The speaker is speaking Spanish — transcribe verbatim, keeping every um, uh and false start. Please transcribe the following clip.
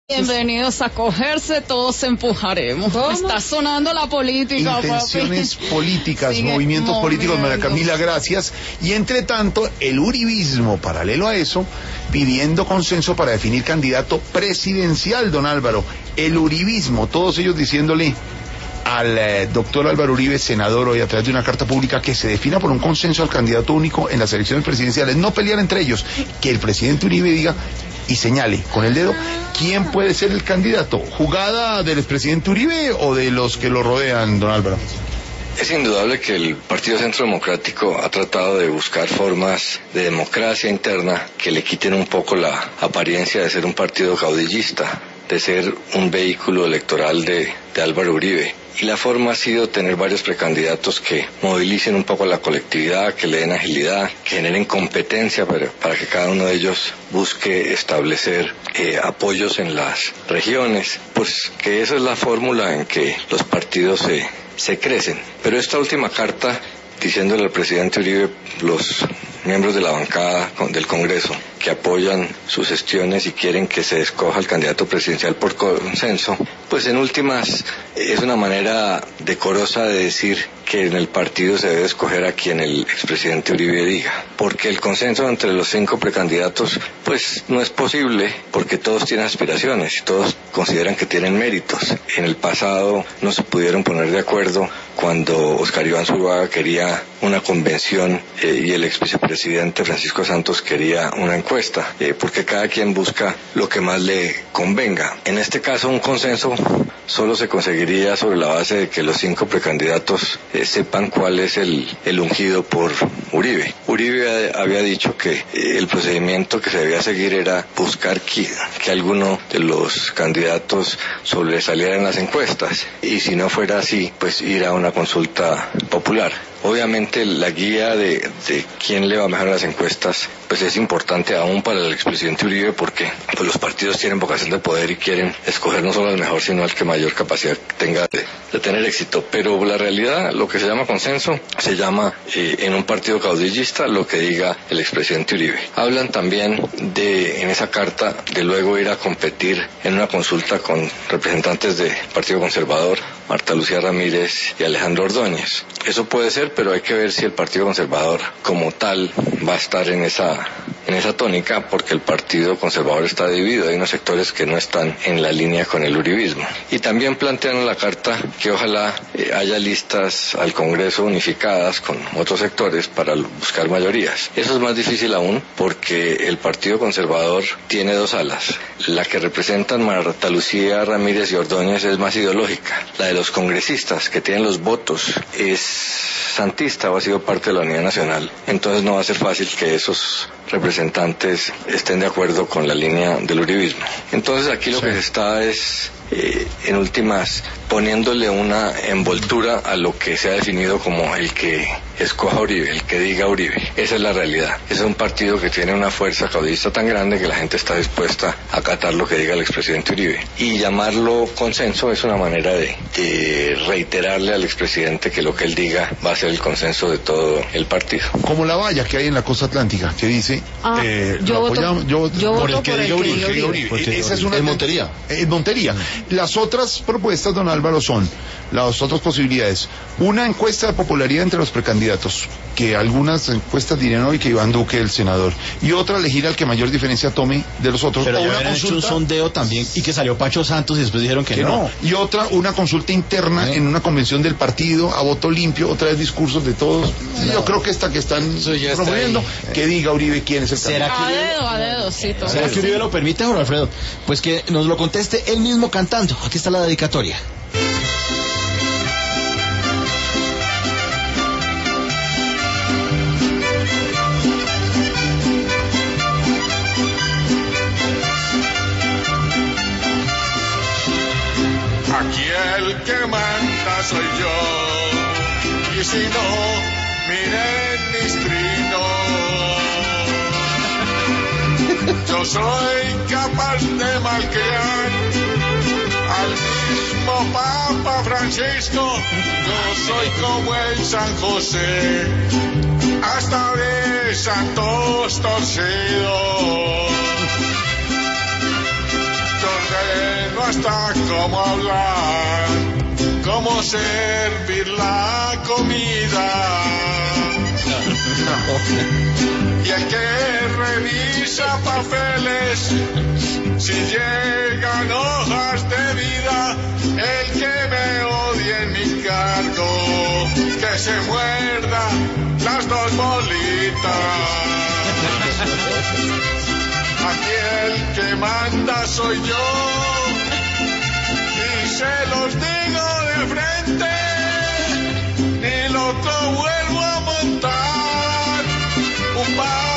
Bienvenidos a Cogerse, todos empujaremos. ¿Cómo? Está sonando la política, Intenciones papi. políticas, Sigue movimientos moviendo. políticos, María Camila, gracias. Y entre tanto, el uribismo, paralelo a eso, pidiendo consenso para definir candidato presidencial, don Álvaro. El uribismo, todos ellos diciéndole al eh, doctor Álvaro Uribe, senador, hoy a través de una carta pública, que se defina por un consenso al candidato único en las elecciones presidenciales, no pelear entre ellos, que el presidente Uribe diga y señale con el dedo quién puede ser el candidato. ¿Jugada del expresidente Uribe o de los que lo rodean, don Álvaro? Es indudable que el Partido Centro Democrático ha tratado de buscar formas de democracia interna que le quiten un poco la apariencia de ser un partido caudillista, de ser un vehículo electoral de, de Álvaro Uribe. Y la forma ha sido tener varios precandidatos que movilicen un poco a la colectividad, que le den agilidad, que generen competencia para, para que cada uno de ellos busque establecer eh, apoyos en las regiones. Pues que esa es la fórmula en que los partidos se, se crecen. Pero esta última carta, diciéndole al presidente Uribe, los miembros de la bancada del Congreso que apoyan sus gestiones y quieren que se escoja el candidato presidencial por consenso, pues en últimas es una manera decorosa de decir que en el partido se debe escoger a quien el expresidente Uribe diga, porque el consenso entre los cinco precandidatos pues no es posible, porque todos tienen aspiraciones y todos consideran que tienen méritos. En el pasado no se pudieron poner de acuerdo cuando Oscar Iván Zuluaga quería una convención eh, y el exvicepresidente Francisco Santos quería una encuesta, eh, porque cada quien busca lo que más le convenga. En este caso, un consenso solo se conseguiría sobre la base de que los cinco precandidatos eh, sepan cuál es el, el ungido por Uribe. Uribe había dicho que eh, el procedimiento que se debía seguir era buscar que, que alguno de los candidatos sobresaliera en las encuestas, y si no fuera así, pues ir a una consulta popular. Obviamente la guía de, de quién le va mejor a las encuestas pues es importante aún para el expresidente Uribe, porque pues los partidos tienen vocación de poder y quieren escoger no solo al mejor sino al que mayor capacidad tenga de, de tener éxito. Pero la realidad, lo que se llama consenso, se llama eh, en un partido caudillista lo que diga el expresidente Uribe. Hablan también de, en esa carta, de luego ir a competir en una consulta con representantes del Partido Conservador, Marta Lucía Ramírez y Alejandro Ordóñez. Eso puede ser, pero hay que ver si el Partido Conservador como tal va a estar en esa en esa tónica, porque el Partido Conservador está dividido, hay unos sectores que no están en la línea con el uribismo. Y también plantean en la carta que ojalá eh, haya listas al Congreso unificadas con otros sectores para buscar mayorías. Eso es más difícil aún, porque el Partido Conservador tiene dos alas. La que representan Marta Lucía Ramírez y Ordóñez es más ideológica. La de los congresistas, que tienen los votos, es santista o ha sido parte de la Unidad Nacional. Entonces no va a ser fácil que esos representantes estén de acuerdo con la línea del uribismo. Entonces aquí lo sí. que se está es, eh, en últimas, poniéndole una envoltura a lo que se ha definido como el que escoja Uribe, el que diga Uribe. Esa es la realidad. Ese es un partido que tiene una fuerza caudillista tan grande que la gente está dispuesta a acatar lo que diga el expresidente Uribe. Y llamarlo consenso es una manera de, de reiterarle al expresidente que lo que él diga va a ser el consenso de todo el partido. Como la valla que hay en la costa atlántica, que dice, ah, eh, yo, lo voto, apoyamos, yo, yo por voto el que por diga el Uribe. que diga Uribe. Uribe. Esa es una en Montería. En Montería. Las otras propuestas, don Álvaro, son las otras posibilidades. Una encuesta de popularidad entre los precandidatos, que algunas encuestas dirían hoy que Iván Duque el senador, y otra elegir al que mayor diferencia tome de los otros. Pero o ya una habían hecho un consulta sondeo también y que salió Pacho Santos y después dijeron que, que no. no. Y otra, una consulta interna ¿Eh? en una convención del partido a voto limpio, otra vez discursos de todos. No. Yo creo que esta que están promoviendo, que diga Uribe quién es el ¿Será candidato. A dedo, a dedo, sí. Todo ¿Será que Uribe lo permite, Jorge Alfredo? Pues que nos lo conteste él mismo cantando. Aquí está la dedicatoria. Aquí el que manda soy yo, y si no, miren mis trinos. Yo soy capaz de malcriar al mismo Papa Francisco. Yo soy como el San José, hasta de santos torcidos. Donde hasta cómo hablar, cómo servir la comida. Y el que revisa papeles, si llegan hojas de vida, el que me odie en mi cargo, que se muerda las dos bolitas. Aquí el que manda soy yo, y se los digo de frente, ni loco vuelvo a montar un bar.